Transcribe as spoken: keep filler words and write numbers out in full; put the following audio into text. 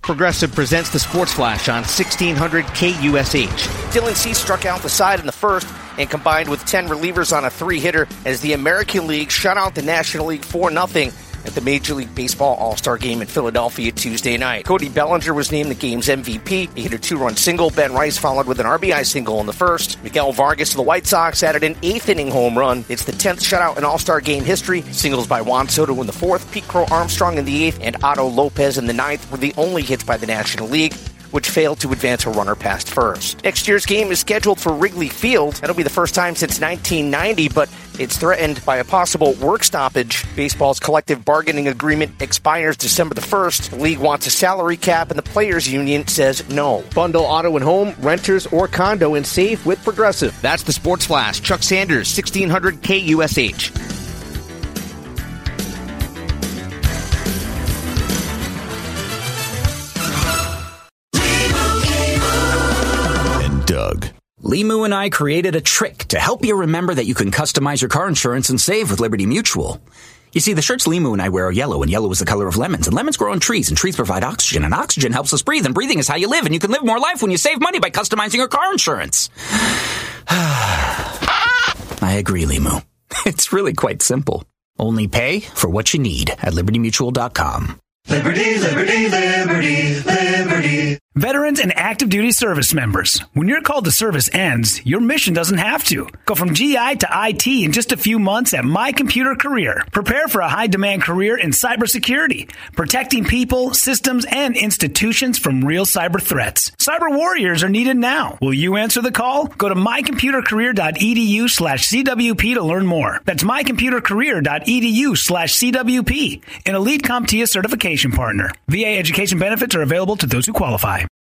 Progressive presents the Sports Flash on sixteen hundred K U S H. Dylan Cease struck out the side in the first and combined with ten relievers on a three-hitter as the American League shut out the National League four nothing at the Major League Baseball All-Star Game in Philadelphia Tuesday night. Cody Bellinger was named the game's M V P. He hit a two-run single. Ben Rice followed with an R B I single in the first. Miguel Vargas of the White Sox added an eighth-inning home run. It's the tenth shutout in All-Star Game history. Singles by Juan Soto in the fourth, Pete Crow Armstrong in the eighth, and Otto Lopez in the ninth were the only hits by the National League, which failed to advance a runner past first. Next year's game is scheduled for Wrigley Field. That'll be the first time since nineteen ninety, but it's threatened by a possible work stoppage. Baseball's collective bargaining agreement expires December the first. The league wants a salary cap, and the players' union says no. Bundle auto and home, renters, or condo and save with Progressive. That's the Sports Flash. Chuck Sanders, sixteen hundred K U S H. Doug. Limu and I created a trick to help you remember that you can customize your car insurance and save with Liberty Mutual. You see, the shirts Limu and I wear are yellow, and yellow is the color of lemons, and lemons grow on trees, and trees provide oxygen, and oxygen helps us breathe, and breathing is how you live, and you can live more life when you save money by customizing your car insurance. I agree, Limu. It's really quite simple. Only pay for what you need at liberty mutual dot com. Liberty, liberty, liberty, liberty. Veterans and active duty service members, when your call to service ends, your mission doesn't have to. Go from G I to I T in just a few months at My Computer Career. Prepare for a high-demand career in cybersecurity, protecting people, systems, and institutions from real cyber threats. Cyber warriors are needed now. Will you answer the call? Go to my computer career dot e d u slash c w p to learn more. That's my computer career dot e d u slash c w p, an Elite CompTIA certification partner. V A education benefits are available to those who qualify.